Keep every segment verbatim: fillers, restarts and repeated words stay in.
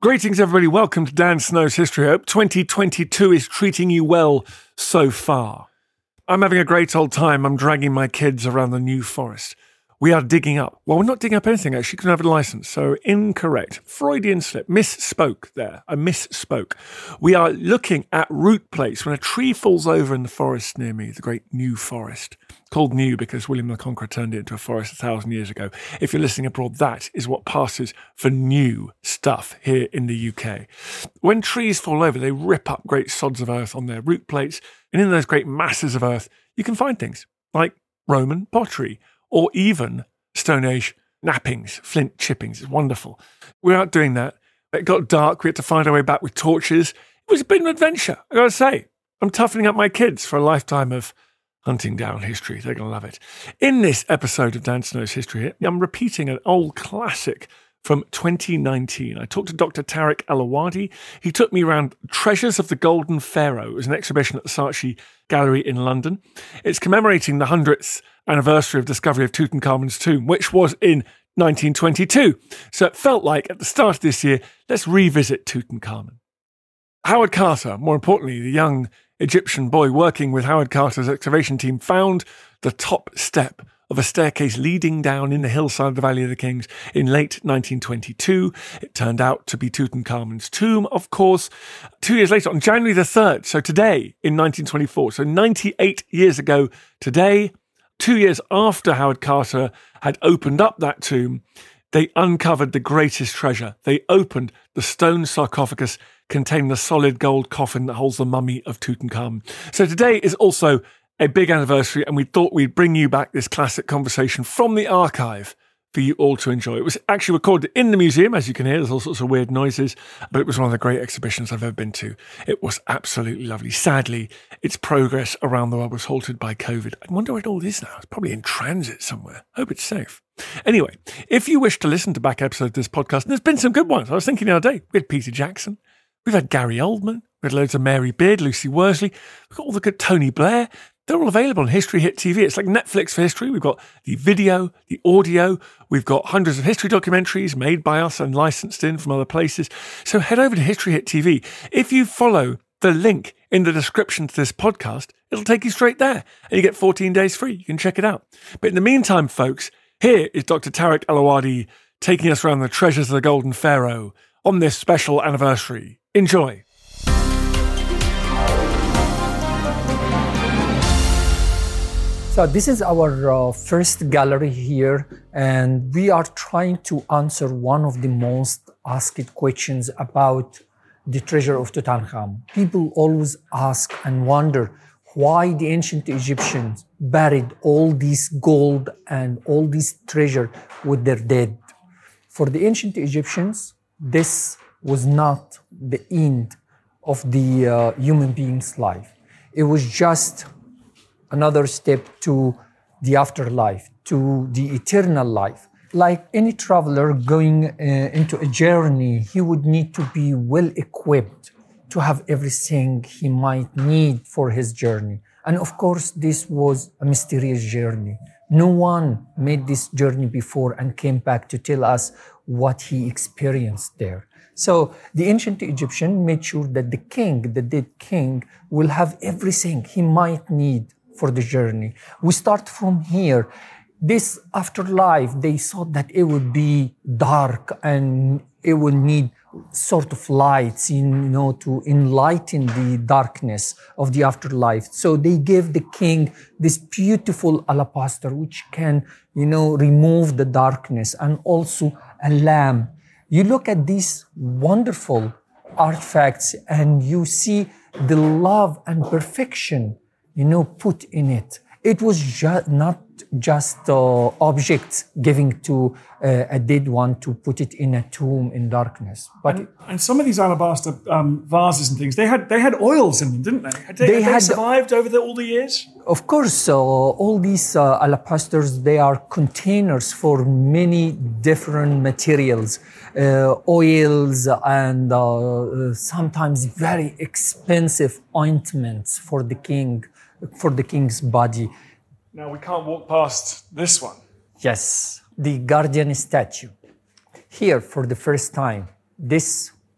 Greetings, everybody. Welcome to Dan Snow's History. I hope twenty twenty-two is treating you well so far. I'm having a great old time. I'm dragging my kids around the New Forest. We are digging up. Well, we're not digging up anything, actually. Couldn't have a license. So incorrect. Freudian slip. Misspoke there. I misspoke. We are looking at root plates when a tree falls over in the forest near me, the great New Forest. Called New because William the Conqueror turned it into a forest a thousand years ago. If you're listening abroad, that is what passes for new stuff here in the U K. When trees fall over, they rip up great sods of earth on their root plates. And in those great masses of earth, you can find things like Roman pottery, or even Stone Age knappings, flint chippings. It's wonderful. We were out doing that. It got dark. We had to find our way back with torches. It was a bit of an adventure, I gotta say. I'm toughening up my kids for a lifetime of hunting down history. They're going to love it. In this episode of Dan Snow's History, I'm repeating an old classic from twenty nineteen. I talked to Doctor Tariq Al-Awadi. He took me around Treasures of the Golden Pharaoh. It was an exhibition at the Saatchi Gallery in London. It's commemorating the hundredth anniversary of discovery of Tutankhamun's tomb, which was in nineteen twenty-two. So it felt like at the start of this year, let's revisit Tutankhamun. Howard Carter, more importantly, the young Egyptian boy working with Howard Carter's excavation team, found the top step of a staircase leading down in the hillside of the Valley of the Kings in late nineteen twenty-two. It turned out to be Tutankhamun's tomb, of course. Two years later, on January the third, so today in nineteen twenty-four, so ninety-eight years ago today, two years after Howard Carter had opened up that tomb, they uncovered the greatest treasure. They opened the stone sarcophagus containing the solid gold coffin that holds the mummy of Tutankhamun. So today is also a big anniversary, and we thought we'd bring you back this classic conversation from the archive for you all to enjoy. It was actually recorded in the museum, as you can hear. There's all sorts of weird noises, but it was one of the great exhibitions I've ever been to. It was absolutely lovely. Sadly, its progress around the world was halted by COVID. I wonder where it all is now. It's probably in transit somewhere. Hope it's safe. Anyway, if you wish to listen to back episodes of this podcast, and there's been some good ones. I was thinking the other day, we had Peter Jackson. We've had Gary Oldman. We had loads of Mary Beard, Lucy Worsley. We've got all the good Tony Blair. They're all available on History Hit T V. It's like Netflix for history. We've got the video, the audio. We've got hundreds of history documentaries made by us and licensed in from other places. So head over to History Hit T V. If you follow the link in the description to this podcast, it'll take you straight there. And you get fourteen days free. You can check it out. But in the meantime, folks, here is Doctor Tariq Al-Awadi taking us around the treasures of the Golden Pharaoh on this special anniversary. Enjoy. So this is our uh, first gallery here, and we are trying to answer one of the most asked questions about the treasure of Tutankhamun. People always ask and wonder why the ancient Egyptians buried all this gold and all this treasure with their dead. For the ancient Egyptians, this was not the end of the uh, human being's life. It was just another step to the afterlife, to the eternal life. Like any traveler going uh, into a journey, he would need to be well equipped to have everything he might need for his journey. And of course, this was a mysterious journey. No one made this journey before and came back to tell us what he experienced there. So the ancient Egyptian made sure that the king, the dead king, will have everything he might need for the journey. We start from here. This afterlife, they thought that it would be dark and it would need sort of lights, you know, to enlighten the darkness of the afterlife. So they gave the king this beautiful alabaster, which can, you know, remove the darkness, and also a lamp. You look at these wonderful artifacts and you see the love and perfection, you know, put in it. It was ju- not just uh, objects giving to uh, a dead one to put it in a tomb in darkness. But and, and some of these alabaster um, vases and things, they had they had oils in them, didn't they? Had they, they had had they survived over the, all the years? Of course, uh, all these uh, alabasters, they are containers for many different materials, uh, oils, and uh, sometimes very expensive ointments for the king, for the king's body. Now, we can't walk past this one. Yes, the guardian statue. Here, for the first time, this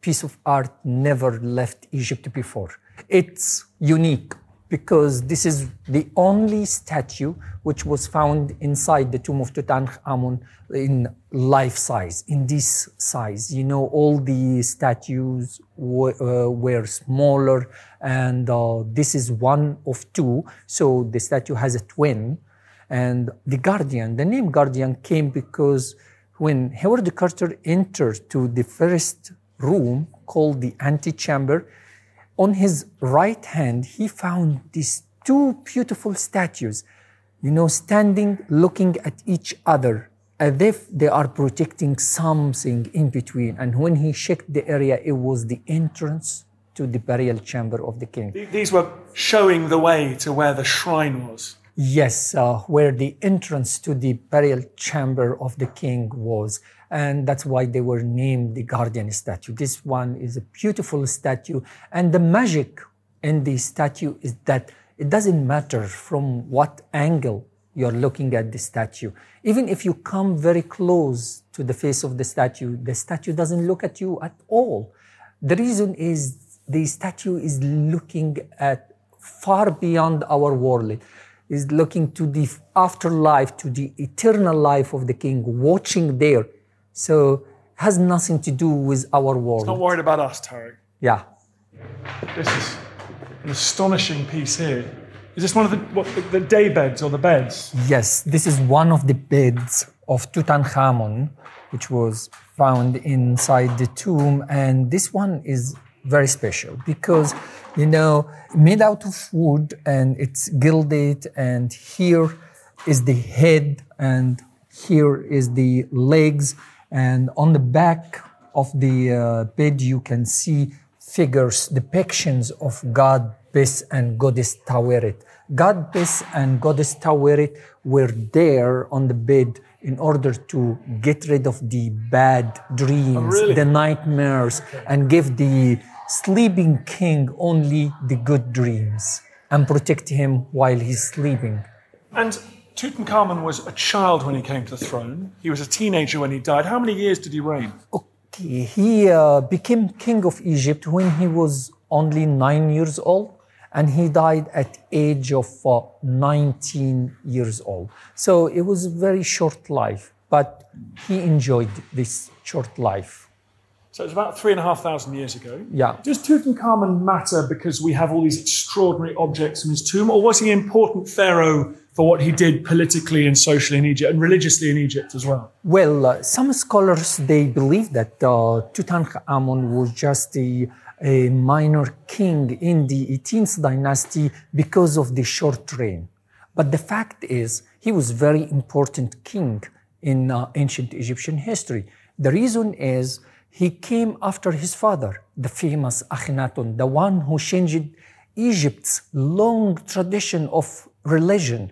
piece of art never left Egypt before. It's unique because this is the only statue which was found inside the tomb of Tutankhamun in life size, in this size. You know, all the statues w- uh, were smaller, and uh, this is one of two. So the statue has a twin. And the Guardian, the name Guardian came because when Howard Carter entered to the first room called the antechamber, on his right hand, he found these two beautiful statues, you know, standing, looking at each other, as if they are protecting something in between. And when he checked the area, it was the entrance to the burial chamber of the king. These were showing the way to where the shrine was. Yes, uh, where the entrance to the burial chamber of the king was. And that's why they were named the Guardian statue. This one is a beautiful statue. And the magic in the statue is that it doesn't matter from what angle you're looking at the statue. Even if you come very close to the face of the statue, the statue doesn't look at you at all. The reason is the statue is looking at far beyond our world. Is looking to the afterlife, to the eternal life of the king, watching there. So has nothing to do with our world. It's not worried about us, Tariq. Yeah. This is an astonishing piece here. Is this one of the what, the, the day beds or the beds? Yes, this is one of the beds of Tutankhamun, which was found inside the tomb. And this one is very special because, you know, made out of wood and it's gilded, and here is the head and here is the legs, and on the back of the uh, bed you can see figures, depictions of God Bes and Goddess Taweret. God Bes and Goddess Taweret were there on the bed in order to get rid of the bad dreams, Oh, really? the nightmares, and give the sleeping king only the good dreams and protect him while he's sleeping. And Tutankhamun was a child when he came to the throne. He was a teenager when he died. How many years did he reign? Okay, he uh, became king of Egypt when he was only nine years old, and he died at age of uh, nineteen years old. So it was a very short life, but he enjoyed this short life. So it's about three and a half thousand years ago. Yeah. Does Tutankhamun matter because we have all these extraordinary objects in his tomb, or was he an important pharaoh for what he did politically and socially in Egypt and religiously in Egypt as well? Well, uh, some scholars, they believe that uh, Tutankhamun was just a, a minor king in the eighteenth dynasty because of the short reign. But the fact is, he was a very important king in uh, ancient Egyptian history. The reason is, he came after his father, the famous Akhenaten, the one who changed Egypt's long tradition of religion.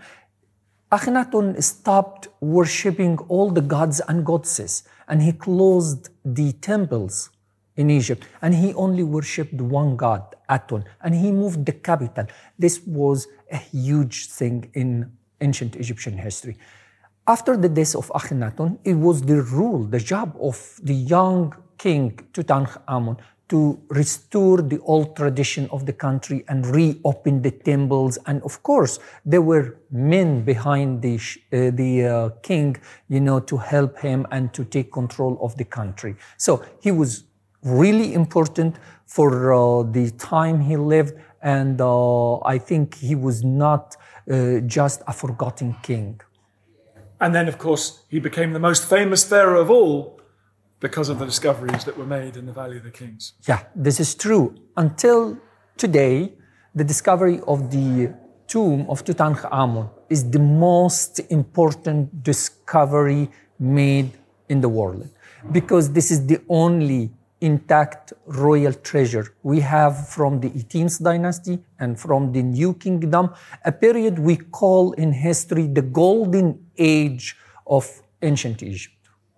Akhenaten stopped worshipping all the gods and goddesses, and he closed the temples in Egypt, and he only worshipped one god, Aton, and he moved the capital. This was a huge thing in ancient Egyptian history. After the death of Akhenaten, it was the rule, the job of the young king Tutankhamun to restore the old tradition of the country and reopen the temples. And of course, there were men behind the, uh, the uh, king, you know, to help him and to take control of the country. So he was really important for uh, the time he lived. And uh, I think he was not uh, just a forgotten king. And then, of course, he became the most famous pharaoh of all because of the discoveries that were made in the Valley of the Kings. Yeah, this is true. Until today, the discovery of the tomb of Tutankhamun is the most important discovery made in the world, because this is the only intact royal treasure we have from the eighteenth dynasty and from the New Kingdom, a period we call in history the golden age of ancient Egypt.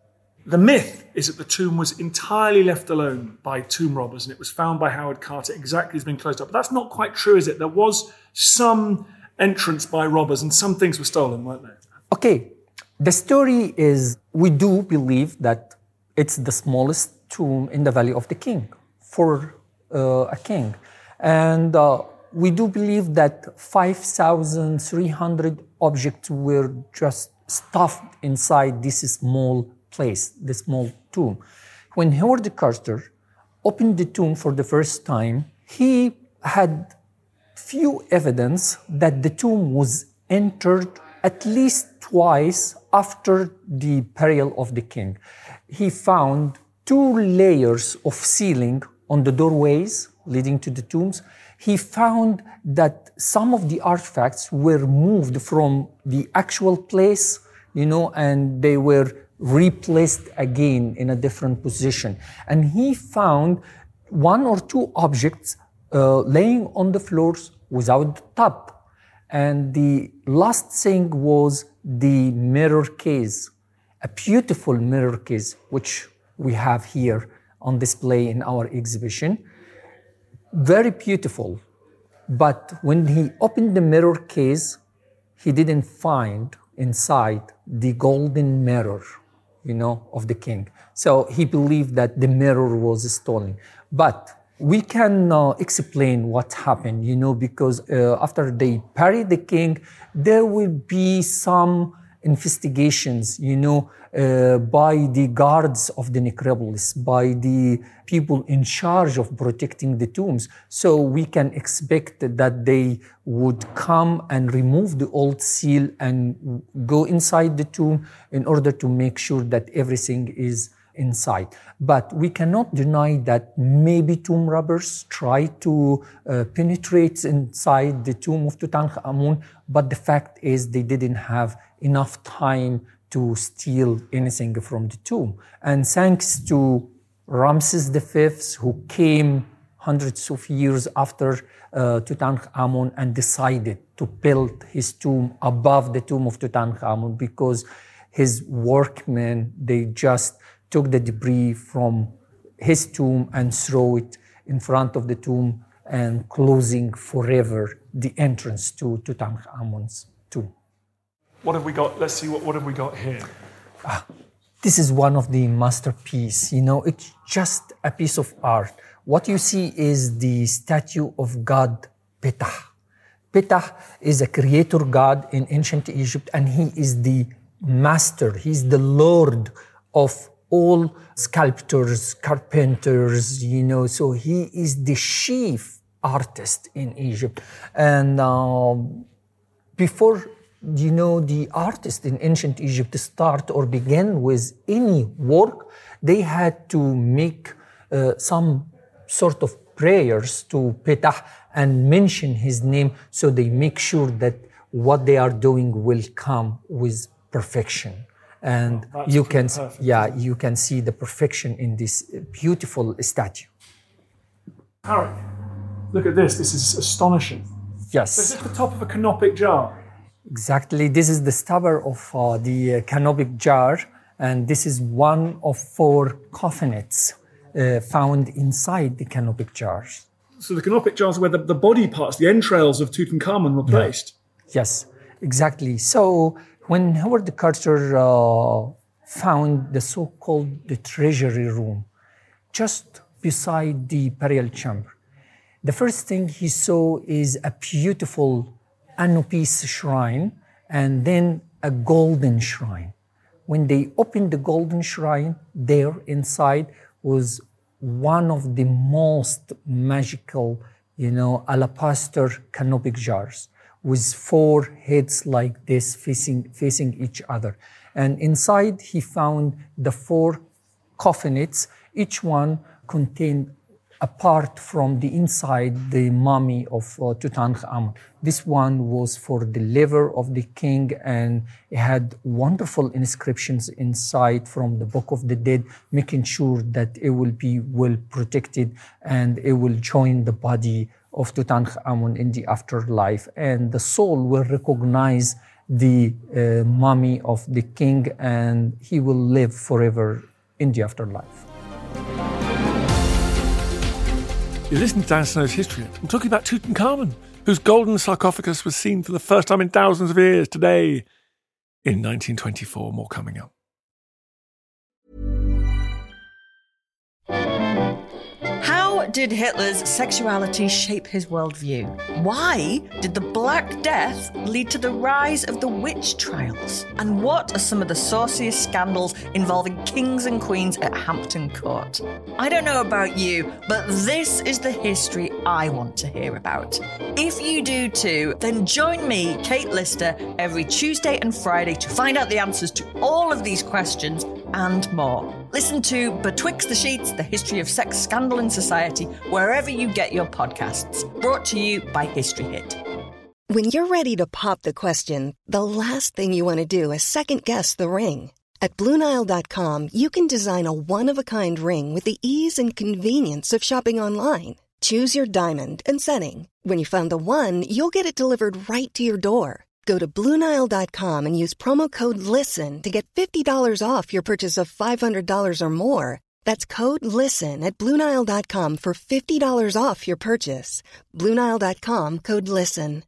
The myth is that the tomb was entirely left alone by tomb robbers, and it was found by Howard Carter exactly as being closed up. But that's not quite true, is it? There was some entrance by robbers and some things were stolen, weren't there? Okay, the story is we do believe that it's the smallest tomb in the Valley of the King. for uh, a king. And uh, we do believe that five thousand three hundred objects were just stuffed inside this small place, this small tomb. When Howard Carter opened the tomb for the first time, he had few evidence that the tomb was entered at least twice after the burial of the king. He found two layers of ceiling on the doorways leading to the tombs. He found that some of the artifacts were moved from the actual place, you know, and they were replaced again in a different position. And he found one or two objects uh, laying on the floors without top. And the last thing was the mirror case, a beautiful mirror case, which we have here on display in our exhibition. Very beautiful. But when he opened the mirror case, he didn't find inside the golden mirror, you know, of the king. So he believed that the mirror was stolen. But we can uh, explain what happened, you know, because uh, after they buried the king, there will be some investigations, you know, uh, by the guards of the necropolis, by the people in charge of protecting the tombs. So we can expect that they would come and remove the old seal and go inside the tomb in order to make sure that everything is inside. But we cannot deny that maybe tomb robbers tried to uh, penetrate inside the tomb of Tutankhamun, but the fact is they didn't have enough time to steal anything from the tomb. And thanks to Ramses the Fifth, who came hundreds of years after uh, Tutankhamun and decided to build his tomb above the tomb of Tutankhamun, because his workmen, they just took the debris from his tomb and throw it in front of the tomb and closing forever the entrance to Tutankhamun's tomb. What have we got? Let's see, what, what have we got here? Ah, this is one of the masterpieces. You know, it's just a piece of art. What you see is the statue of God Ptah. Ptah is a creator god in ancient Egypt, and he is the master, he's the lord of all sculptors, carpenters, you know, so he is the chief artist in Egypt. And uh, before, you know, the artists in ancient Egypt start or begin with any work, they had to make uh, some sort of prayers to Ptah and mention his name, so they make sure that what they are doing will come with perfection. And oh, you can, perfect. yeah, you can see the perfection in this beautiful statue. Harry, look at this. This is astonishing. Yes. This is the top of a canopic jar. Exactly. This is the stubber of uh, the uh, canopic jar, and this is one of four coffins uh, found inside the canopic jars. So the canopic jars are where the, the body parts, the entrails of Tutankhamun were placed. Yeah. Yes, exactly. So when Howard Carter uh, found the so-called the treasury room, just beside the burial chamber, the first thing he saw is a beautiful Anubis shrine and then a golden shrine. When they opened the golden shrine, there inside was one of the most magical, you know, alabaster canopic jars, with four heads like this facing, facing each other. And inside he found the four coffins. Each one contained, apart from the inside, the mummy of uh, Tutankhamun. This one was for the liver of the king, and it had wonderful inscriptions inside from the Book of the Dead, making sure that it will be well protected and it will join the body of Tutankhamun in the afterlife, and the soul will recognize the uh, mummy of the king, and he will live forever in the afterlife. You listen to Dan Snow's History Hut. I'm talking about Tutankhamun, whose golden sarcophagus was seen for the first time in thousands of years today in nineteen twenty-four. More coming up. How How did Hitler's sexuality shape his worldview? Why did the Black Death lead to the rise of the witch trials? And what are some of the sauciest scandals involving kings and queens at Hampton Court? I don't know about you, but this is the history I want to hear about. If you do too, then join me, Kate Lister, every Tuesday and Friday to find out the answers to all of these questions and more. Listen to Betwixt the Sheets, The History of Sex, Scandal and Society, wherever you get your podcasts. Brought to you by History Hit. When you're ready to pop the question, the last thing you want to do is second-guess the ring. At Blue Nile dot com, you can design a one-of-a-kind ring with the ease and convenience of shopping online. Choose your diamond and setting. When you find the one, you'll get it delivered right to your door. Go to Blue Nile dot com and use promo code LISTEN to get fifty dollars off your purchase of five hundred dollars or more. That's code LISTEN at Blue Nile dot com for fifty dollars off your purchase. Blue Nile dot com, code LISTEN.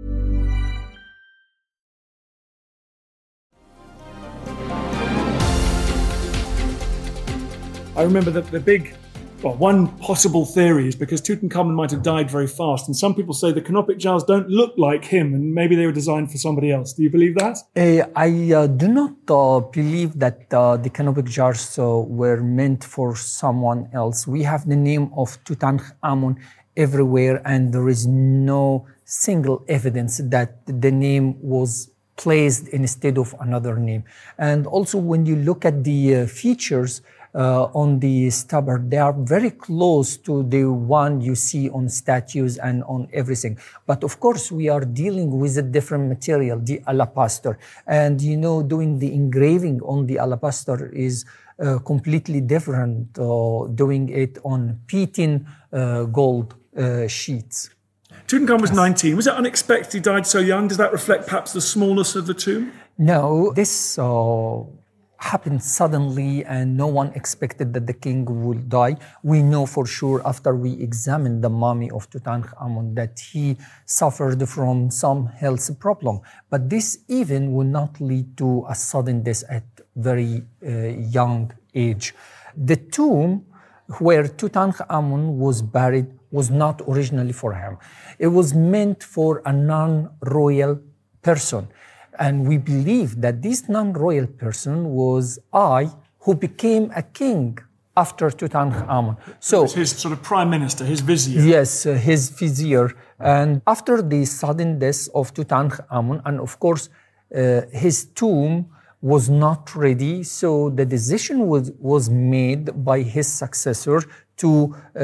I remember that the big, well, one possible theory is because Tutankhamun might have died very fast, and some people say the canopic jars don't look like him, and maybe they were designed for somebody else. Do you believe that? Uh, I uh, do not uh, believe that uh, the canopic jars uh, were meant for someone else. We have the name of Tutankhamun everywhere, and there is no single evidence that the name was placed instead of another name. And also, when you look at the uh, features Uh, on the stabber, they are very close to the one you see on statues and on everything. But of course, we are dealing with a different material, the alabaster. And you know, doing the engraving on the alabaster is uh, completely different, uh, doing it on Pitin uh, gold uh, sheets. Tutankhamun was nineteen. Was it unexpected he died so young? Does that reflect perhaps the smallness of the tomb? No, this Uh, happened suddenly and no one expected that the king would die. We know for sure after we examined the mummy of Tutankhamun that he suffered from some health problem. But this even will not lead to a sudden death at very uh, young age. The tomb where Tutankhamun was buried was not originally for him. It was meant for a non-royal person. And we believe that this non-royal person was I, who became a king after Tutankhamun. So it was his sort of prime minister, his vizier. Yes, uh, his vizier. And after the sudden death of Tutankhamun, and of course, uh, his tomb was not ready, so the decision was, was made by his successor to uh,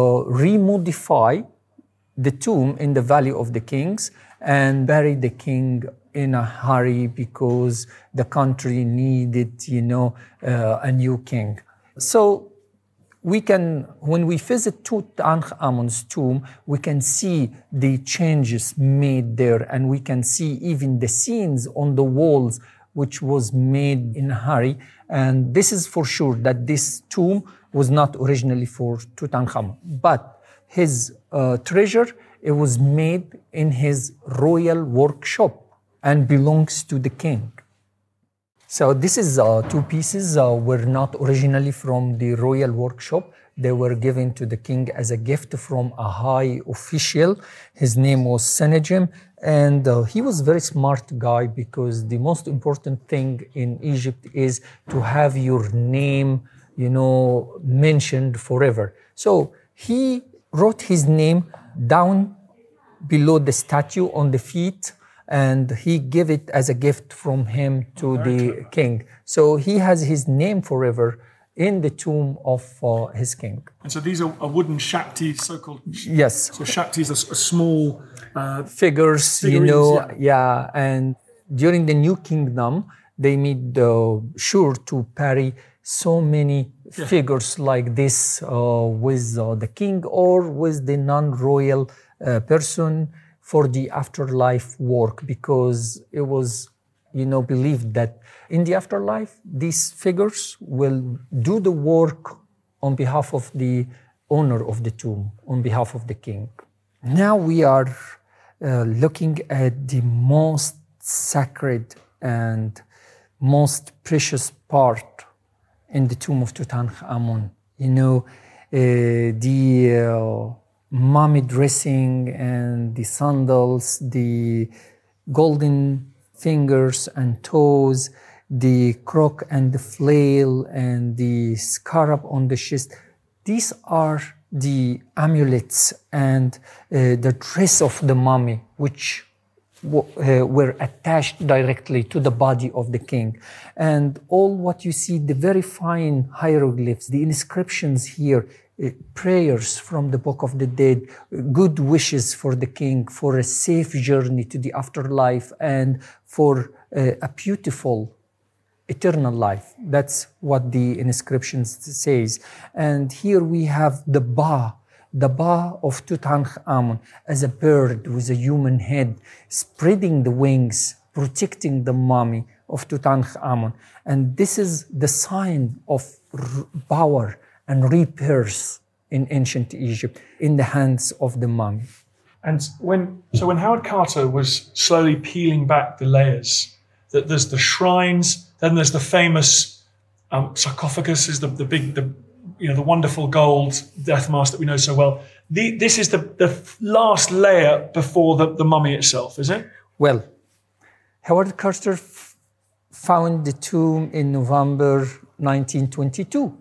remodify the tomb in the Valley of the Kings and bury the king in a hurry because the country needed, you know, uh, a new king. So we can, when we visit Tutankhamun's tomb, we can see the changes made there, and we can see even the scenes on the walls, which was made in a hurry. And this is for sure that this tomb was not originally for Tutankhamun, but his uh, treasure, it was made in his royal workshop and belongs to the king. So this is uh, two pieces uh, were not originally from the royal workshop. They were given to the king as a gift from a high official. His name was Sennacherib, and uh, he was a very smart guy because the most important thing in Egypt is to have your name, you know, mentioned forever. So he wrote his name down below the statue on the feet, and he gave it as a gift from him to the king. So he has his name forever in the tomb of uh, his king. And so these are, are wooden Shakti, so-called. Yes. So Shakti is a, a small uh, figures, you know, yeah. yeah. And during the New Kingdom, they made uh, sure to carry so many yeah. figures like this uh, with uh, the king or with the non-royal uh, person for the afterlife work, because it was, you know, believed that in the afterlife, these figures will do the work on behalf of the owner of the tomb, on behalf of the king. Now we are uh, looking at the most sacred and most precious part in the tomb of Tutankhamun. You know, the uh, mummy dressing and the sandals, the golden fingers and toes, the crook and the flail and the scarab on the chest. These are the amulets and uh, the dress of the mummy, which w- uh, were attached directly to the body of the king. And all what you see, the very fine hieroglyphs, the inscriptions here, uh, prayers from the Book of the Dead, good wishes for the king, for a safe journey to the afterlife, and for uh, a beautiful eternal life. That's what the inscription says. And here we have the Ba, the Ba of Tutankhamun as a bird with a human head, spreading the wings, protecting the mummy of Tutankhamun. And this is the sign of r- power and rebirth in ancient Egypt in the hands of the mummy. And when so when Howard Carter was slowly peeling back the layers, that there's the shrines. Then there's the famous um, sarcophagus, is the, the big, the you know, the wonderful gold death mask that we know so well. The, this is the, the last layer before the, the mummy itself, is it? Well, Howard Carter f- found the tomb in November nineteen twenty-two.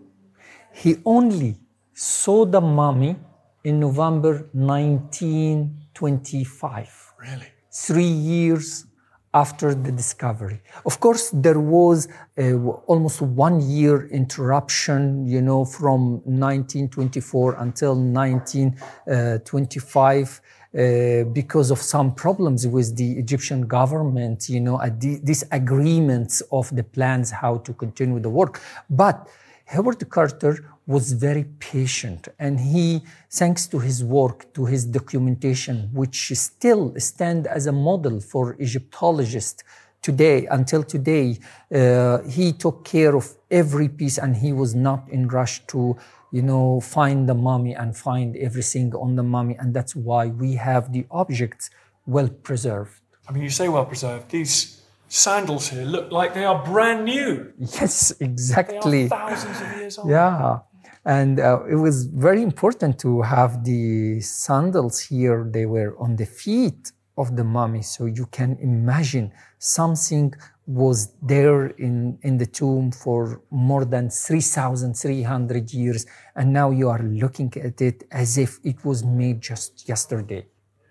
He only saw the mummy in November nineteen twenty-five. Really? Three years after the discovery. Of course, there was uh, almost one year interruption, you know, from nineteen twenty-four until nineteen twenty-five uh, because of some problems with the Egyptian government, you know, at the, disagreements of the plans how to continue the work. But Howard Carter was very patient, and he, thanks to his work, to his documentation, which still stand as a model for Egyptologists today, until today, uh, he took care of every piece, and he was not in rush to, you know, find the mummy and find everything on the mummy, and that's why we have the objects well preserved. I mean, you say well preserved. These sandals here look like they are brand new. Yes, They exactly. are thousands of years old. Yeah. And uh, it was very important to have the sandals here. They were on the feet of the mummy. So you can imagine something was there in, in the tomb for more than three thousand three hundred years. And now you are looking at it as if it was made just yesterday.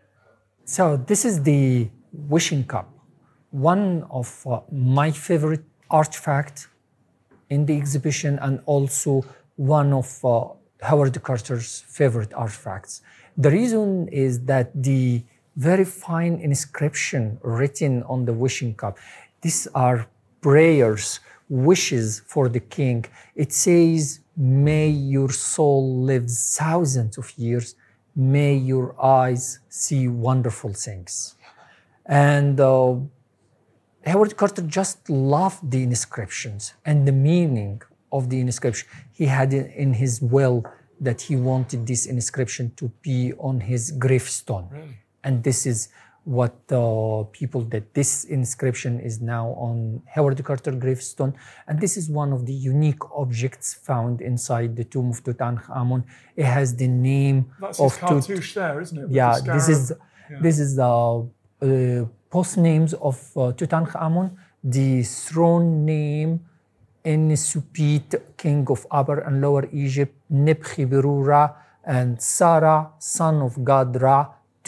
So this is the wishing cup. One of uh, my favorite artifacts in the exhibition, and also one of uh, Howard Carter's favorite artifacts. The reason is that the very fine inscription written on the wishing cup, these are prayers, wishes for the king. It says, may your soul live thousands of years, may your eyes see wonderful things. And uh, Howard Carter just loved the inscriptions and the meaning of the inscription. He had it in his will that he wanted this inscription to be on his gravestone. Really? And this is what uh, people did. This inscription is now on Howard Carter gravestone. And this is one of the unique objects found inside the tomb of Tutankhamun. It has the name That's of his cartouche there, isn't it? With yeah, the this is Yeah. this is the uh, post names of uh, Tutankhamun, the throne name Ennisupit, king of Upper and Lower Egypt, Nebkhi-Berura, and Sarah, son of God Ra,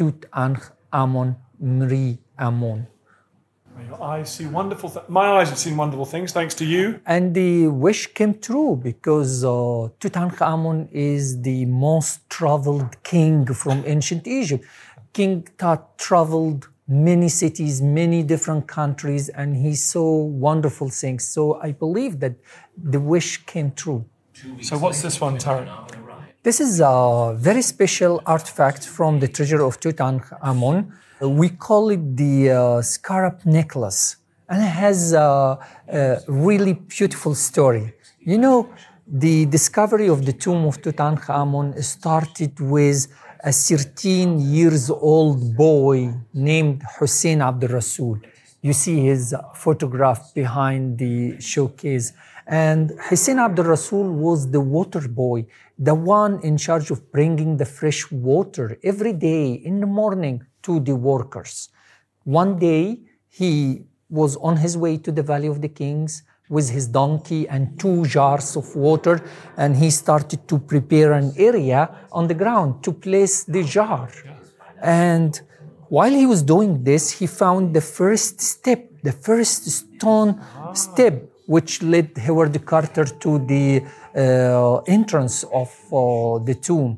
Tutankhamun, Mri Amun. May your eyes see wonderful things. My eyes have seen wonderful things, thanks to you. And the wish came true because uh, Tutankhamun is the most traveled king from ancient Egypt. King Tut traveled many cities, many different countries, and he saw wonderful things. So I believe that the wish came true. So what's this one, Tarek? This is a very special artifact from the treasure of Tutankhamun. We call it the uh, scarab necklace, and it has a, a really beautiful story. You know, the discovery of the tomb of Tutankhamun started with a thirteen years old boy named Hussein Abdul Rasul. You see his photograph behind the showcase. And Hussein Abdul Rasul was the water boy, the one in charge of bringing the fresh water every day in the morning to the workers. One day, he was on his way to the Valley of the Kings with his donkey and two jars of water, and he started to prepare an area on the ground to place the jar. And while he was doing this, he found the first step, the first stone step, which led Howard Carter to the uh, entrance of uh, the tomb.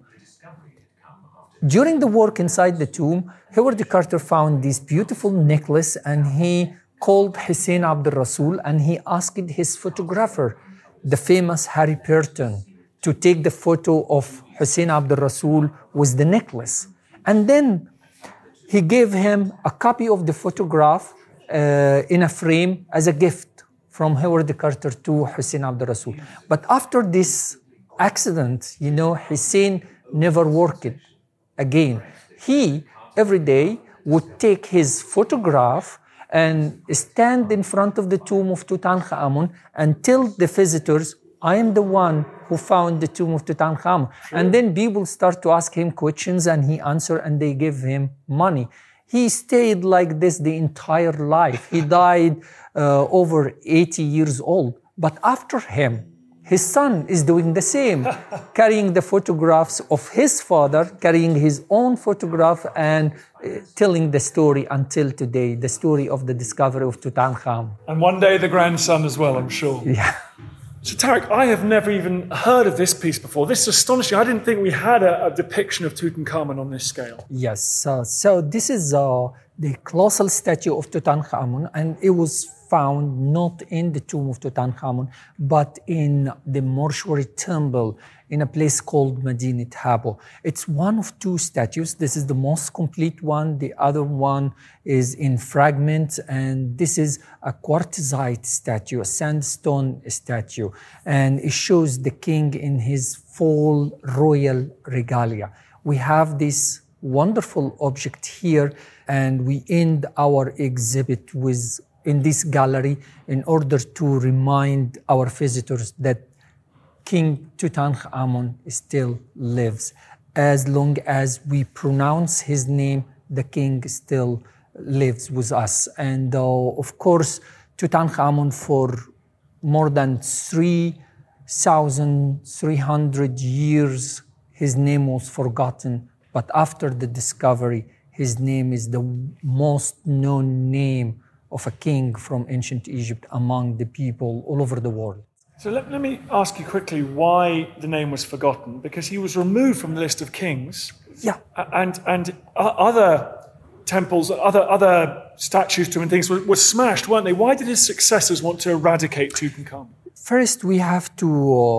During the work inside the tomb, Howard Carter found this beautiful necklace, and he called Hussein Abdul Rasul, and he asked his photographer, the famous Harry Burton, to take the photo of Hussein Abdul Rasul with the necklace. And then he gave him a copy of the photograph uh, in a frame as a gift from Howard Carter to Hussein Abdul Rasul. But after this accident, you know, Hussein never worked again. He, every day, would take his photograph and stand in front of the tomb of Tutankhamun and tell the visitors, I am the one who found the tomb of Tutankhamun. Sure. And then people start to ask him questions, and he answers, and they give him money. He stayed like this the entire life. He died uh, over eighty years old. But after him, his son is doing the same, carrying the photographs of his father, carrying his own photograph, and uh, telling the story until today, the story of the discovery of Tutankhamun. And one day the grandson as well, I'm sure. Yeah. So Tarek, I have never even heard of this piece before. This is astonishing. I didn't think we had a, a depiction of Tutankhamun on this scale. Yes. Uh, so this is uh, the colossal statue of Tutankhamun, and it was found not in the tomb of Tutankhamun, but in the mortuary temple in a place called Medinat Habu. It's one of two statues. This is the most complete one. The other one is in fragments, and this is a quartzite statue, a sandstone statue, and it shows the king in his full royal regalia. We have this wonderful object here, and we end our exhibit with in this gallery in order to remind our visitors that King Tutankhamun still lives. As long as we pronounce his name, the king still lives with us. And uh, of course, Tutankhamun, for more than three thousand three hundred years, his name was forgotten. But after the discovery, his name is the most known name of a king from ancient Egypt among the people all over the world. So let, let me ask you quickly why the name was forgotten, because he was removed from the list of kings. Yeah. And and other temples, other other statues to him and things were, were smashed, weren't they? Why did his successors want to eradicate Tutankhamun? First, we have to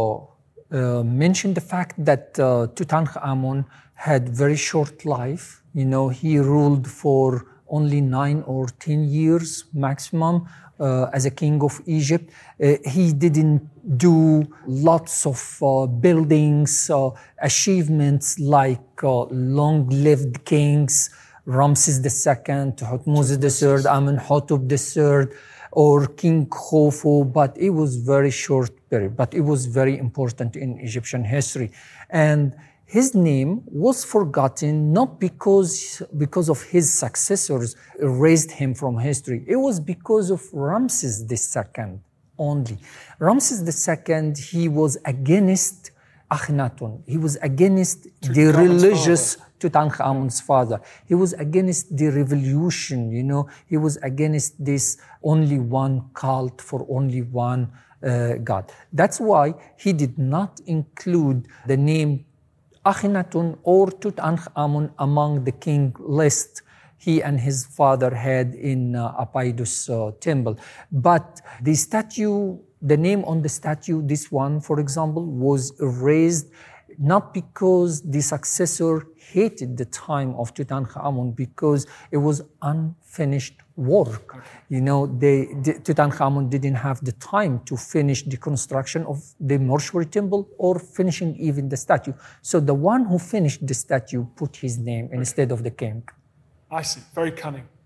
uh, uh, mention the fact that uh, Tutankhamun had very short life. You know, he ruled for only nine or ten years maximum uh, as a king of Egypt. Uh, he didn't do lots of uh, buildings, uh, achievements like uh, long-lived kings, Ramses the Second, Thutmose the Third, Amenhotep the Third, or King Khufu, but it was very short period. But it was very important in Egyptian history. And his name was forgotten not because, because of his successors erased him from history. It was because of Ramses the Second only. Ramses the Second, he was against Akhenaten. He was against the religious Tutankhamun's father. He was against the revolution, you know. He was against this only one cult for only one uh, god. That's why he did not include the name Akhenaten or Tutankhamun among the king list he and his father had in uh, Abydos uh, temple. But the statue, the name on the statue, this one, for example, was erased not because the successor hated the time of Tutankhamun, because it was unfinished work. Okay. You know, they, the, Tutankhamun didn't have the time to finish the construction of the mortuary temple or finishing even the statue. So the one who finished the statue put his name okay. instead of the king. I see. Very cunning.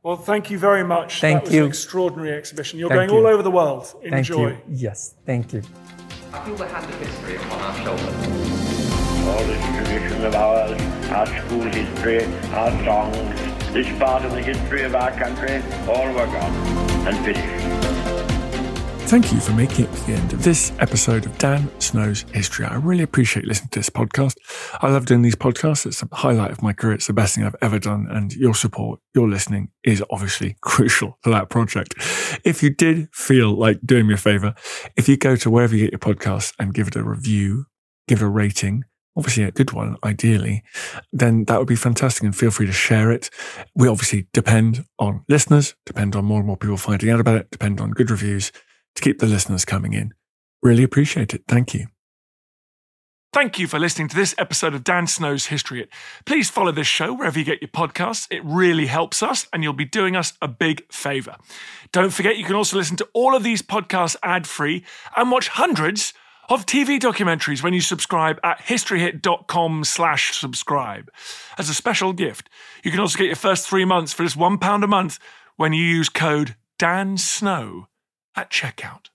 Well, thank you very much. Thank that was you. an extraordinary exhibition. You're Thank going you. all over the world. Thank Enjoy. you. Yes, thank you. I feel we have the history upon our shoulders. All this tradition of ours, our school history, our songs, this part of the history of our country, all were gone and finished. Thank you for making it to the end of this episode of Dan Snow's History. I really appreciate listening to this podcast. I love doing these podcasts. It's a highlight of my career. It's the best thing I've ever done. And your support, your listening is obviously crucial to that project. If you did feel like doing me a favor, if you go to wherever you get your podcasts and give it a review, give it a rating, obviously a good one, ideally, then that would be fantastic, and feel free to share it. We obviously depend on listeners, depend on more and more people finding out about it, depend on good reviews to keep the listeners coming in. Really appreciate it. Thank you. Thank you for listening to this episode of Dan Snow's History Hit. Please follow this show wherever you get your podcasts. It really helps us, and you'll be doing us a big favour. Don't forget, you can also listen to all of these podcasts ad-free and watch hundreds of T V documentaries when you subscribe at historyhit.com slash subscribe. As a special gift, you can also get your first three months for just one pound a month when you use code DANSNOW at checkout.